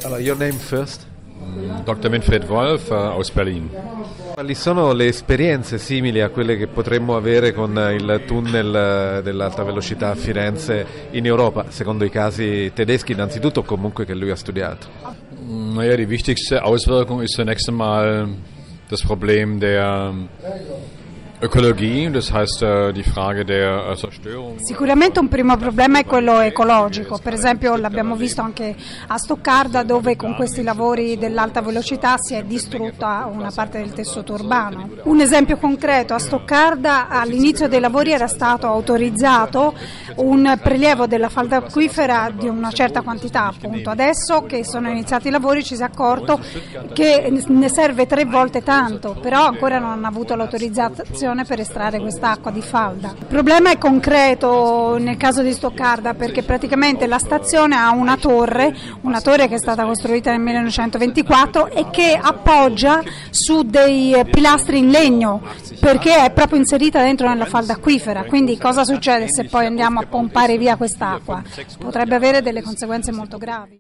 Your name first? Dr. Winfried Wolf aus Berlin. Quali sono le esperienze simili a quelle che potremmo avere con il tunnel dell'alta velocità a Firenze in Europa, secondo i casi tedeschi innanzitutto, o comunque che lui ha studiato? Naja, die wichtigste Auswirkung ist zunächst einmal das Problem der Ökologie, das heißt die Frage der Zerstörung. Sicuramente un primo problema è quello ecologico, per esempio l'abbiamo visto anche a Stoccarda, dove con questi lavori dell'alta velocità si è distrutta una parte del tessuto urbano. Un esempio concreto: a Stoccarda all'inizio dei lavori era stato autorizzato un prelievo della falda acquifera di una certa quantità, appunto. Adesso che sono iniziati i lavori ci si è accorto che ne serve 3 volte tanto, però ancora non hanno avuto l'autorizzazione per estrarre quest'acqua di falda. Il problema è concreto nel caso di Stoccarda, perché praticamente la stazione ha una torre che è stata costruita nel 1924 e che appoggia su dei pilastri in legno, perché è proprio inserita dentro nella falda acquifera. Quindi cosa succede se poi andiamo a pompare via quest'acqua? Potrebbe avere delle conseguenze molto gravi.